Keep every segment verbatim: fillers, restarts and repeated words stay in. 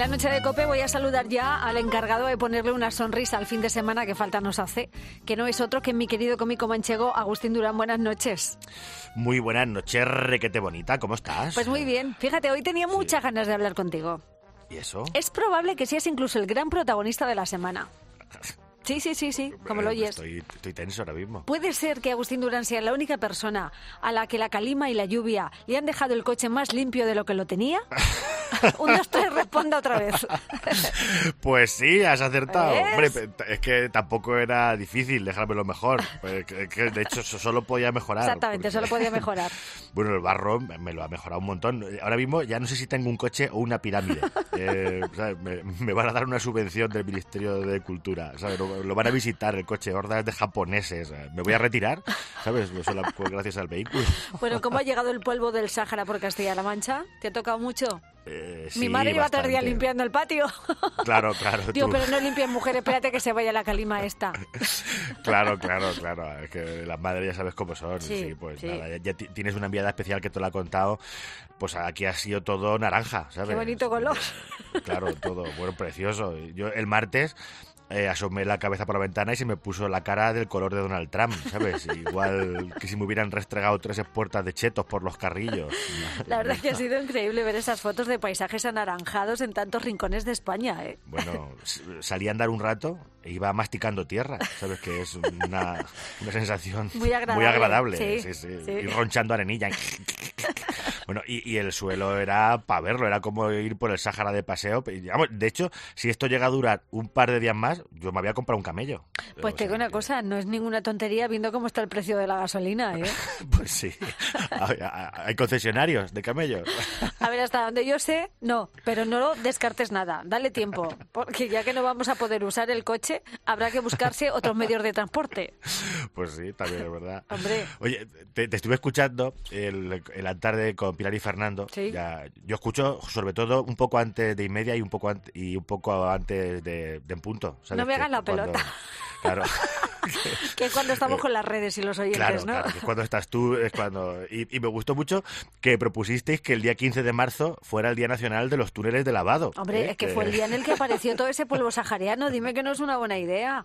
la noche de COPE voy a saludar ya al encargado de ponerle una sonrisa al fin de semana que falta nos hace, que no es otro que mi querido cómico manchego Agustín Durán. Buenas noches. Muy buenas noches, requete bonita, ¿cómo estás? Pues muy bien. Fíjate, hoy tenía muchas sí. ganas de hablar contigo. ¿Y eso? Es probable que seas incluso el gran protagonista de la semana. Sí, sí, sí, sí, como lo oyes. Estoy, estoy tenso ahora mismo. ¿Puede ser que Agustín Durán sea la única persona a la que la calima y la lluvia le han dejado el coche más limpio de lo que lo tenía? Un, dos, tres, responda otra vez. Pues sí, has acertado. ¿Ves? Hombre, es que tampoco era difícil dejármelo mejor. Pues que, que de hecho solo podía mejorar. Exactamente, porque... solo podía mejorar. Bueno, el barro me lo ha mejorado un montón. Ahora mismo ya no sé si tengo un coche o una pirámide. Eh, ¿sabes? Me, me van a dar una subvención del Ministerio de Cultura, ¿sabes? Lo, lo van a visitar el coche, hordas de japoneses. Me voy a retirar, ¿sabes? Solo gracias al vehículo. Bueno, ¿cómo ha llegado el polvo del Sáhara por Castilla-La Mancha? ¿Te ha tocado mucho? Eh, sí, Mi madre lleva bastante. tres días limpiando el patio. Claro, claro. Digo, tú. pero no limpian mujer, espérate que se vaya la calima esta. Claro, claro, claro. Es que las madres ya sabes cómo son. Sí, sí pues sí. nada, ya, ya tienes una enviada especial que te lo ha contado. Pues aquí ha sido todo naranja, ¿sabes? Qué bonito color. Claro, todo, bueno, precioso. Yo el martes... Eh, asomé la cabeza por la ventana y se me puso la cara del color de Donald Trump, ¿sabes? Igual que si me hubieran restregado tres puertas de chetos por los carrillos. La verdad es que ha sido increíble ver esas fotos de paisajes anaranjados en tantos rincones de España, ¿eh? Bueno, salí a andar un rato e iba masticando tierra, ¿sabes? Que es una, una sensación muy agradable. Muy agradable. Sí, sí, sí. Sí. Ir ronchando arenilla. Bueno, y, y el suelo era para verlo, era como ir por el Sáhara de paseo. De hecho, si esto llega a durar un par de días más, yo me había comprado un camello. Pues te digo una cosa, no es ninguna tontería viendo cómo está el precio de la gasolina, ¿eh? Pues sí, hay, hay concesionarios de camellos. A ver, hasta donde yo sé, no, pero no descartes nada, dale tiempo, porque ya que no vamos a poder usar el coche, habrá que buscarse otros medios de transporte. Pues sí, también es verdad. Hombre. Oye, te, te estuve escuchando el, el tarde con Pilar y Fernando. ¿Sí? Ya, yo escucho sobre todo un poco antes de y media y un poco antes, y un poco antes de, de en punto. ¿Sabes? No me hagan la cuando, pelota. Claro. Que es cuando estamos con las redes y los oyentes, claro, ¿no? Claro, que es cuando estás tú, es cuando... Y, y me gustó mucho que propusisteis que el día quince de marzo fuera el Día Nacional de los Túneles de Lavado. Hombre, ¿eh? es que fue el día en el que apareció todo ese polvo sahariano. Dime que no es una buena idea.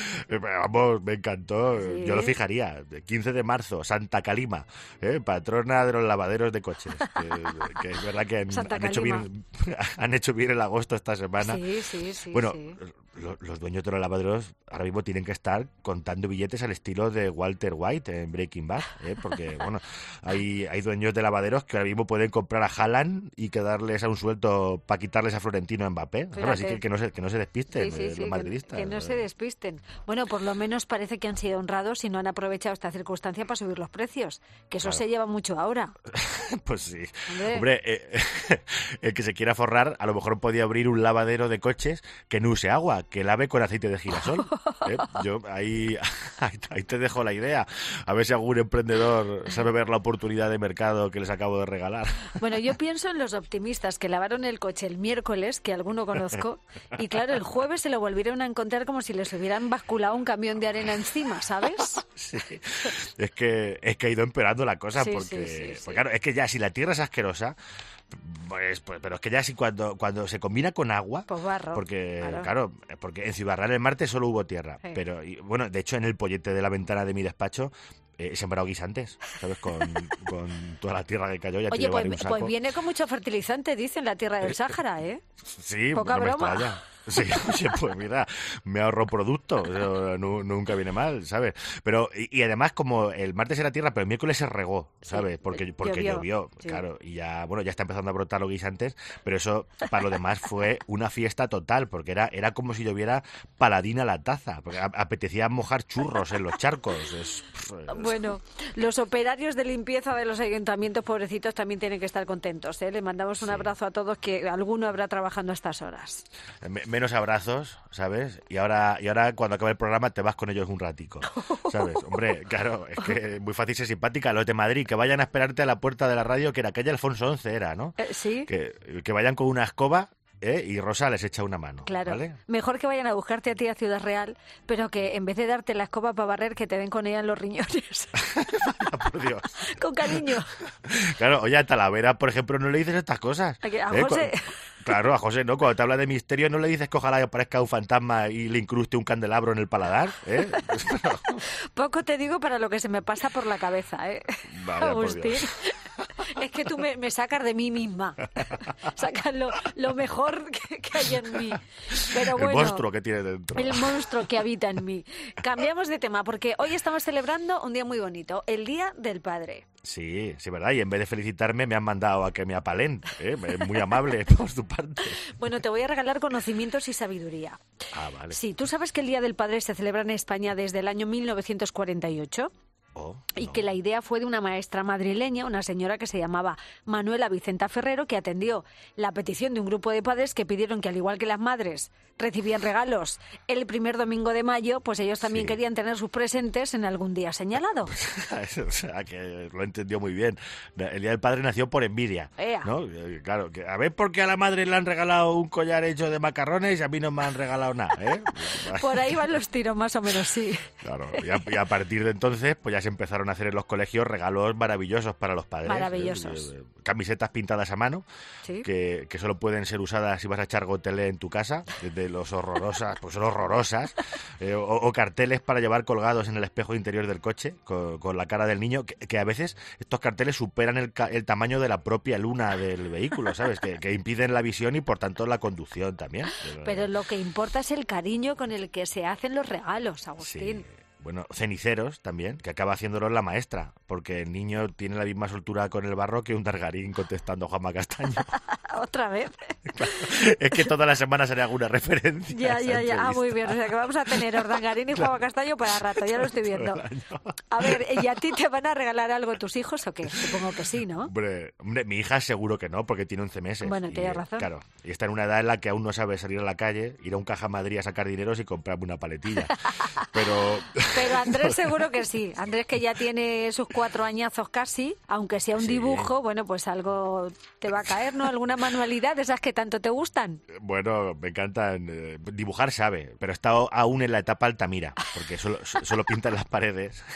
Vamos, me encantó. ¿Sí? Yo lo fijaría. quince de marzo, Santa Calima, ¿eh? Patrona de los lavaderos de coches. Que, que es verdad que han, han, hecho bien, han hecho bien el agosto esta semana. Sí, sí, sí. Bueno, sí. Los, los dueños de los lavaderos ahora mismo tienen que estar contando billetes al estilo de Walter White en Breaking Bad, ¿eh? Porque bueno, hay, hay dueños de lavaderos que ahora mismo pueden comprar a Haaland y quedarles a un sueldo para quitarles a Florentino Mbappé. Así que, que, no se, que no se despisten sí, sí, eh, sí, los madridistas. Que, que no se despisten. Bueno, por lo menos parece que han sido honrados y no han aprovechado esta circunstancia para subir los precios, que eso claro. se lleva mucho ahora. Pues sí. Hombre, Hombre eh, el que se quiera forrar a lo mejor podía abrir un lavadero de coches que no use agua, que lave con aceite de girasol. ¿eh? Yo ahí, ahí, ahí te dejo la idea. A ver si algún emprendedor sabe ver la oportunidad de mercado que les acabo de regalar. Bueno, yo pienso en los optimistas que lavaron el coche el miércoles, que alguno conozco, y claro, el jueves se lo volvieron a encontrar como si les hubieran basculado un camión de arena encima, ¿sabes? Sí, es que, es que ha ido empeorando la cosa, sí, porque, sí, sí, porque sí. claro, es que ya si la tierra es asquerosa, Pues, pues, pero es que ya si cuando, cuando se combina con agua, pues barro, porque claro. claro, porque en Ciudad Real el martes solo hubo tierra, sí. pero y, bueno, de hecho en el pollete de la ventana de mi despacho eh, he sembrado guisantes, ¿sabes? Con, con toda la tierra que cayó, ya te Oye, pues, llevaré un saco. pues viene con mucho fertilizante, dicen, la tierra del Sáhara, ¿eh? Sí, poca no me broma. extraña. Sí, oye, pues mira, me ahorro productos, no, nunca viene mal, ¿sabes? Pero, y, y además, como el martes era tierra, pero el miércoles se regó, ¿sabes? Porque, porque llovió, llovió, sí. claro, y ya, bueno, ya está empezando a brotar los guisantes, pero eso, para lo demás, fue una fiesta total, porque era, era como si lloviera paladina la taza, porque a, apetecía mojar churros en los charcos. Es, es... Bueno, los operarios de limpieza de los ayuntamientos, pobrecitos, también tienen que estar contentos, ¿eh? Le mandamos un sí. abrazo a todos, que alguno habrá trabajando a estas horas. Me, menos abrazos, ¿sabes? Y ahora, y ahora cuando acabe el programa te vas con ellos un ratico, ¿sabes? Hombre, claro, es que es muy fácil ser simpática. Los de Madrid, que vayan a esperarte a la puerta de la radio, que era calle Alfonso once era, ¿no? Eh, sí. Que, que vayan con una escoba ¿eh? Y Rosa les echa una mano. Claro, ¿vale? Mejor que vayan a buscarte a ti a Ciudad Real, pero que en vez de darte la escoba para barrer, que te den con ella en los riñones. Por Dios. Con cariño. Claro, oye, a Talavera, por ejemplo, no le dices estas cosas. A, que- a ¿eh? José... Cu- Claro, a José, ¿no? Cuando te habla de misterio, no le dices que ojalá aparezca un fantasma y le incruste un candelabro en el paladar, ¿eh? Poco te digo para lo que se me pasa por la cabeza, ¿eh? Vaya, por Agustín. Dios. Es que tú me, me sacas de mí misma. Sacas lo, lo mejor que, que hay en mí. Pero bueno, El monstruo que tiene dentro. el monstruo que habita en mí. Cambiamos de tema porque hoy estamos celebrando un día muy bonito, el Día del Padre. Sí, sí, ¿verdad? Y en vez de felicitarme me han mandado a que me apalen, ¿eh? Es muy amable por tu parte. Bueno, te voy a regalar conocimientos y sabiduría. Ah, vale. Sí, ¿tú sabes que el Día del Padre se celebra en España desde el año mil novecientos cuarenta y ocho? Oh, Y no. que la idea fue de una maestra madrileña, una señora que se llamaba Manuela Vicenta Ferrero, que atendió la petición de un grupo de padres que pidieron que, al igual que las madres recibían regalos el primer domingo de mayo, pues ellos también Sí. querían tener sus presentes en algún día señalado. O sea, que lo entendió muy bien. El Día del Padre nació por envidia, Ea. ¿no? Eh, Claro, que a ver por qué a la madre le han regalado un collar hecho de macarrones y a mí no me han regalado nada, ¿eh? Por ahí van los tiros, más o menos, sí. Claro, y a, y a partir de entonces, pues ya se empezaron a hacer en los colegios regalos maravillosos para los padres. Maravillosos. Eh, eh, Camisetas pintadas a mano, Sí. que, que solo pueden ser usadas si vas a echar gotelé en tu casa, de los horrorosas, pues son horrorosas, eh, o, o carteles para llevar colgados en el espejo interior del coche, con, con la cara del niño, que, que a veces estos carteles superan el, ca- el tamaño de la propia luna del vehículo, ¿sabes? Que, que impiden la visión y por tanto la conducción también. Pero lo que importa es el cariño con el que se hacen los regalos, Sí. Agustín. Bueno, ceniceros también, que acaba haciéndolos la maestra, porque el niño tiene la misma soltura con el barro que un dargarín contestando a Juanma Castaño. Otra vez. Es que todas las semanas haré alguna referencia. Ya, a esa ya, ya. Ah, entrevista. muy bien. O sea, que vamos a tener Ordangarín y Juan Castaño para rato. Ya lo estoy viendo. A ver, ¿y a ti te van a regalar algo tus hijos o qué? Supongo que sí, ¿no? Hombre, hombre, mi hija seguro que no, porque tiene once meses. Bueno, Y, tienes eh, razón. Claro, y está en una edad en la que aún no sabe salir a la calle, ir a un Caja Madrid a sacar dineros y comprarme una paletilla. Pero... Pero Andrés seguro que sí. Andrés, que ya tiene sus cuatro añazos casi, aunque sea un Sí. dibujo, bueno, pues algo te va a caer, ¿no? Alguna manualidad de esas que tanto te gustan. Bueno, me encantan. eh, dibujar sabe, pero está aún en la etapa Altamira, porque solo, solo pinta en las paredes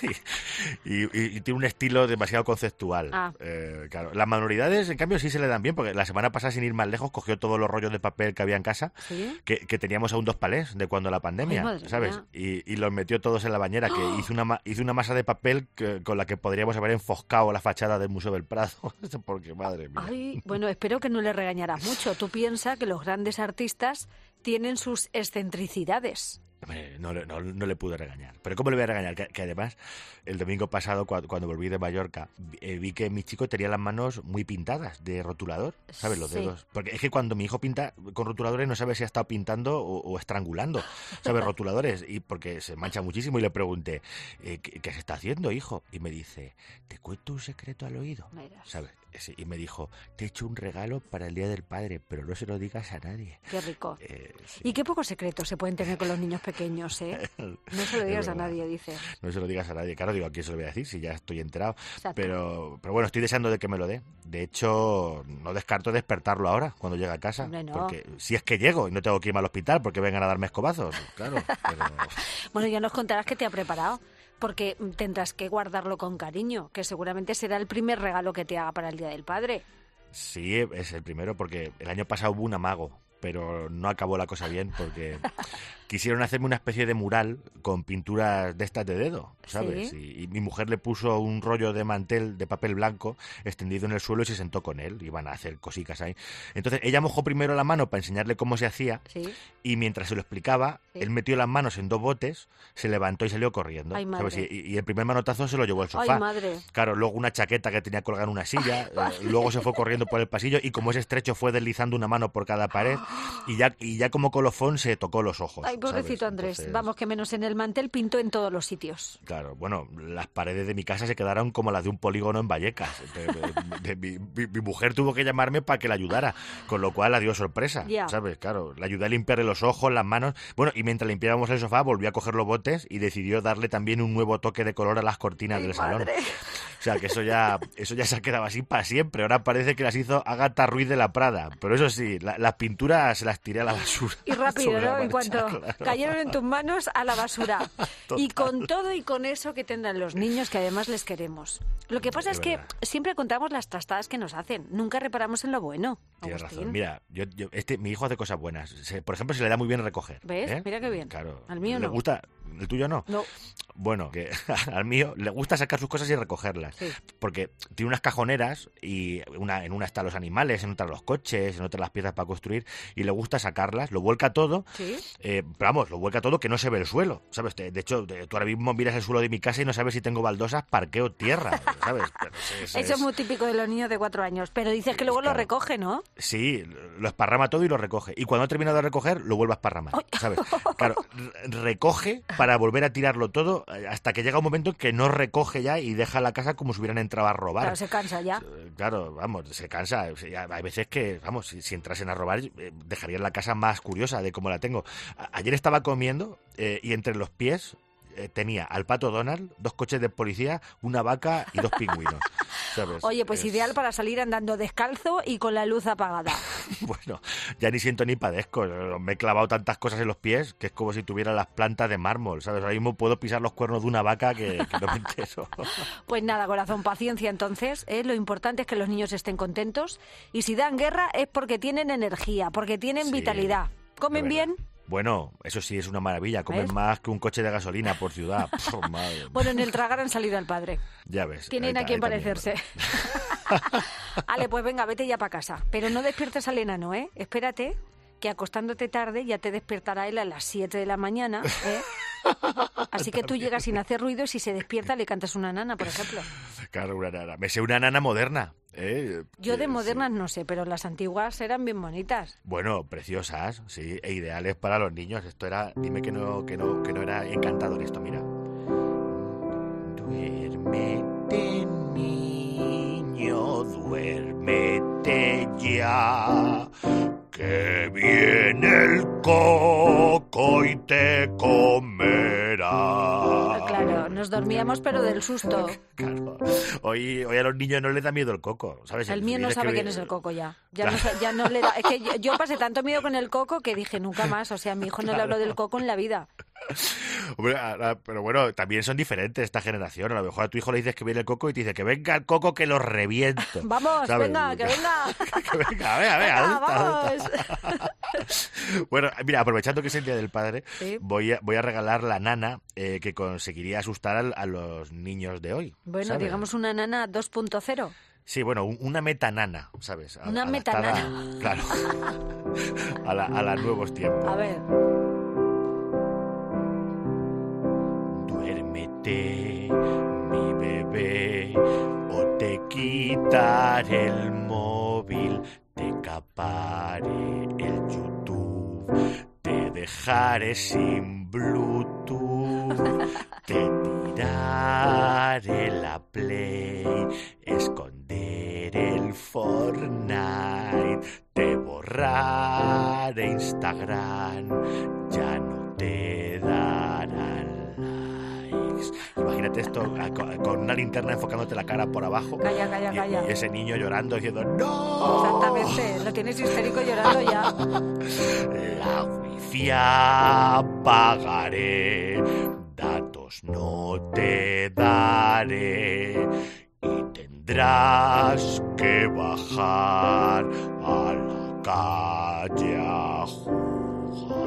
y, y- y tiene un estilo demasiado conceptual. Ah. Eh, claro. Las manualidades, en cambio, sí se le dan bien, porque la semana pasada, sin ir más lejos, cogió todos los rollos de papel que había en casa, ¿Sí? que, que teníamos aún dos palés de cuando la pandemia, Ay, madre ¿sabes? mía. Y, y los metió todos en la bañera, que hizo una, ma- hizo una masa de papel que- con la que podríamos haber enfoscado la fachada del Museo del Prado, porque madre mía. Ay, bueno, espero que no le regañarás mucho. Tú piensas que los grandes artistas tienen sus excentricidades. Hombre, No, le- no, no le pude regañar. Pero ¿cómo le voy a regañar? Que, que además, el domingo pasado, cua- cuando, volví de Mallorca, vi- eh, vi que mi chico tenía las manos muy pintadas de rotulador, ¿sabes? Los Sí. dedos. Porque es que cuando mi hijo pinta con rotuladores no sabe si ha estado pintando o, o estrangulando, ¿sabes? Rotuladores. Y porque se mancha muchísimo y le pregunté, eh, ¿qué, qué se está haciendo, hijo? Y me dice, ¿te cuento un secreto al oído? Mira, ¿Sabes? Sí, y me dijo, te he hecho un regalo para el Día del Padre, pero no se lo digas a nadie. qué rico. Eh, sí. Y qué pocos secretos se pueden tener con los niños pequeños, ¿eh? No se lo Es digas a verdad. nadie, dice. No se lo digas a nadie. Claro, digo, ¿a quién se lo voy a decir si ya estoy enterado? Exacto. Pero, pero bueno, estoy deseando de que me lo dé. De hecho, no descarto despertarlo ahora, cuando llegue a casa. Hombre, no. Porque si es que llego y no tengo que irme al hospital porque vengan a darme escobazos, claro. Pero, Bueno, ya nos contarás qué te ha preparado, porque tendrás que guardarlo con cariño, que seguramente será el primer regalo que te haga para el Día del Padre. sí, es el primero porque el año pasado hubo un amago, pero no acabó la cosa bien porque quisieron hacerme una especie de mural con pinturas de estas de dedo, ¿sabes? Sí. Y, y mi mujer le puso un rollo de mantel de papel blanco extendido en el suelo y se sentó con él. Iban a hacer cositas ahí. Entonces ella mojó primero la mano para enseñarle cómo se hacía Sí. y mientras se lo explicaba, Sí. él metió las manos en dos botes, se levantó y salió corriendo. Ay, ¿sabes? madre. Y, y el primer manotazo se lo llevó al sofá. Ay, madre. Claro, luego una chaqueta que tenía colgada en una silla, eh, luego se fue corriendo por el pasillo y como es estrecho fue deslizando una mano por cada pared y ya, y ya como colofón se tocó los ojos. Ay, pobrecito ¿sabes? Andrés. Entonces, Vamos, que menos en el mantel pintó en todos los sitios. Claro, bueno, las paredes de mi casa se quedaron como las de un polígono en Vallecas. De- de- de- mi, mi- mi mujer tuvo que llamarme para que la ayudara, con lo cual la dio sorpresa, Ya. ¿sabes? Claro, le ayudé a limpiarle los ojos, las manos. Bueno, y mientras limpiábamos el sofá volvió a coger los botes y decidió darle también un nuevo toque de color a las cortinas Ay, del salón. madre. O sea, que eso ya eso ya se ha quedado así para siempre. Ahora parece que las hizo Ágata Ruiz de la Prada. Pero eso sí, la, las pinturas se las tiré a la basura. Y rápido, ¿no? Marcha, en cuanto claro. cayeron en tus manos, a la basura. Total. Y con todo y con eso que tendrán los niños, que además les queremos. Lo que pasa es, Es que verdad. siempre contamos las trastadas que nos hacen. Nunca reparamos en lo bueno. Tienes Agustín. razón. Mira, yo, yo, este, mi hijo hace cosas buenas. Se- por ejemplo, se le da muy bien recoger. ¿Ves? ¿eh? Mira qué bien. Claro. Al mío ¿Le no. gusta? ¿El tuyo no? No. Bueno, que al mío le gusta sacar sus cosas y recogerlas. Sí. Porque tiene unas cajoneras y una, en una están los animales, en otra los coches, en otra las piezas para construir y le gusta sacarlas, lo vuelca todo. Sí. Eh, pero vamos, lo vuelca todo que no se ve el suelo, ¿sabes? De, de hecho, de- tú ahora mismo miras el suelo de mi casa y no sabes si tengo baldosas, parqueo o tierra, ¿sabes? Pero es- es- Eso es muy típico de los niños de cuatro años. Pero dices que luego lo Claro. recoge, ¿no? Sí, lo esparrama todo y lo recoge. Y cuando ha terminado de recoger, lo vuelve a esparramar, ¡Ay! ¿sabes? Claro, re- recoge para volver a tirarlo todo eh, hasta que llega un momento en que no recoge ya y deja la casa como si hubieran entrado a robar. Claro, se cansa ya. Eh, Claro, vamos, se cansa. O sea, hay veces que, vamos, si, si entrasen a robar, eh, dejarían la casa más curiosa de cómo la tengo. A- ayer estaba comiendo eh, y entre los pies eh, tenía al pato Donald, dos coches de policía, una vaca y dos pingüinos. ¿sabes? Oye, pues Es- ideal para salir andando descalzo y con la luz apagada. Bueno, ya ni siento ni padezco. Me he clavado tantas cosas en los pies que es como si tuviera las plantas de mármol, ¿sabes? Ahora mismo puedo pisar los cuernos de una vaca que, que no me entero. Pues nada, corazón, paciencia entonces. ¿eh? Lo importante es que los niños estén contentos. Y si dan guerra es porque tienen energía, porque tienen Sí, vitalidad. ¿Comen de verdad. bien? Bueno, eso sí es una maravilla. Comen ¿Ves? más que un coche de gasolina por ciudad. Puf, madre. Bueno, en el tragar han salido al padre. Ya ves. Tienen ahí a quien ta- ahí también, parecerse. Ale, pues venga, vete ya para casa. Pero no despiertes al enano, ¿eh? Espérate, que acostándote tarde ya te despertará él a las siete de la mañana, ¿eh? Así que tú llegas sin hacer ruido y si se despierta le cantas una nana, por ejemplo. Claro, una nana. Me sé una nana moderna. ¿eh? Yo de Eh, modernas sí. no sé, pero las antiguas eran bien bonitas. Bueno, preciosas, sí, e ideales para los niños. Esto era, dime que no, que no, que no era encantador esto, mira. Duérmete, niño, duérmete ya, que viene el coco y te comerá. Ah, Claro, nos dormíamos pero del susto. Claro. Hoy, hoy a los niños no les da miedo el coco, ¿sabes? El mío no Dices sabe que- quién es el coco ya. Ya, no, sa- ya no le da. Es que yo, yo pasé tanto miedo con el coco que dije nunca más. O sea, a mi hijo no le hablo del coco en la vida. Hombre, ahora- pero bueno, también son diferentes esta generación. A lo mejor a tu hijo le dices que viene el coco y te dice que venga el coco que lo reviento. Vamos, ¿sabes? venga, que venga. Que venga, venga, venga, Venga, adulta, vamos. adulta. Bueno, mira, aprovechando que es el Día del Padre, Sí. voy, a, voy a regalar la nana eh, que conseguiría asustar al- a, los niños de hoy. Bueno, ¿sabes? digamos una nana dos punto cero. Sí, bueno, un- una metanana, ¿sabes? A- Una adaptada, metanana. Claro. A, la, a los nuevos tiempos. A ver. Duérmete, mi bebé, o te quitaré el móvil, te caparé el YouTube, te dejaré sin Bluetooth, te tiraré la Play, esconderé el Fortnite, te borraré Instagram, ya no te darán likes. Imagínate esto a- con con una linterna enfocándote la cara por abajo. Calla, calla, y- calla. Y ese niño llorando diciendo ¡No! Exactamente, lo tienes histérico llorando ya. La wifi apagaré, datos no te daré y tendrás que bajar a la calle a jugar.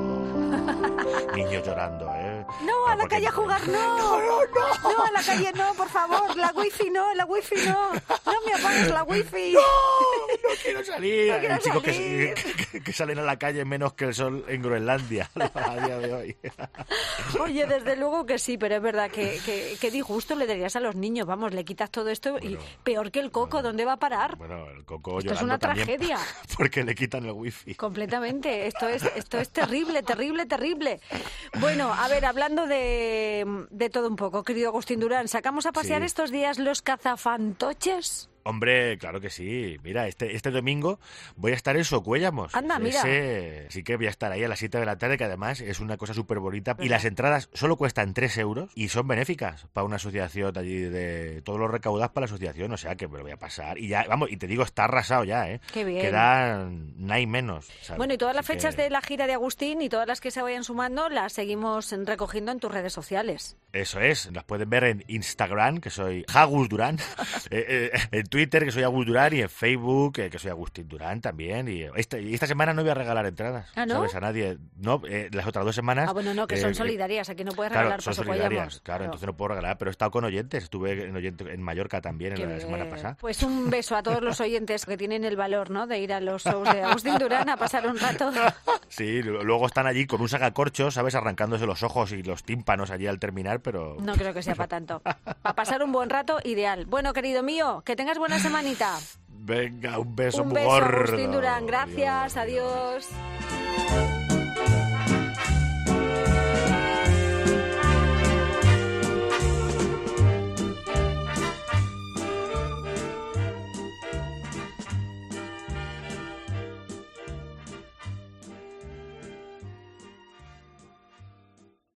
Niño llorando, ¿eh? No, a la porque- calle a jugar, no. No, no, no. No, a la calle no, por favor. La wifi no, la wifi no. No me apagues la wifi. ¡No! ¡No quiero salir! No quiero Hay chicos que, salir. que- que- que salen a la calle menos que el sol en Groenlandia a día de hoy. Oye, desde luego que sí, pero es verdad que, que, que disgusto le darías a los niños. Vamos, le quitas todo esto y Bueno, peor que el coco, ¿dónde va a parar? Bueno, el coco Esto es llorando una también, tragedia. porque le quitan el wifi. Completamente. Esto es, esto es terrible, terrible, terrible. Bueno, a ver, hablando de, de todo un poco, querido Agustín Durán, ¿sacamos a pasear Sí. estos días los cazafantoches? Hombre, claro que sí. Mira, este este domingo voy a estar en Socuéllamos. Anda, mira. Ese, sí que voy a estar ahí a las siete de la tarde, que además es una cosa súper bonita. Y las entradas solo cuestan tres euros y son benéficas para una asociación allí, de todos los recaudados para la asociación. O sea que me lo voy a pasar. Y ya, vamos, y te digo, está arrasado ya, ¿eh? Qué bien. Quedan no hay menos, ¿sabes? Bueno, y todas las Así fechas que... de la gira de Agustín y todas las que se vayan sumando las seguimos recogiendo en tus redes sociales. Eso es, las pueden ver en Instagram, que soy Agus Durán, eh, eh, en Twitter, que soy Agus Durán, y en Facebook, eh, que soy Agustín Durán también. Y esta, y esta semana no voy a regalar entradas, ¿Ah, no? ¿sabes? A nadie. No, eh, las otras dos semanas... Ah, bueno, no, que eh, son eh, solidarias, aquí no puedes Claro, regalar son paso solidarias, Cuélamos. claro, Claro. entonces no puedo regalar, pero he estado con oyentes, estuve en, oyente, en Mallorca también Qué en la bien. semana pasada. Pues un beso a todos los oyentes que tienen el valor, ¿no?, de ir a los shows de Agustín Durán a pasar un rato. Sí, luego están allí con un sacacorchos, ¿sabes? Arrancándose los ojos y los tímpanos allí al terminar, pero... No creo que sea para tanto. Para pasar un buen rato, ideal. Bueno, querido mío, que tengas buena semanita. Venga, un beso Un muy beso, gordo. Agustín Durán. Gracias, Adiós. adiós.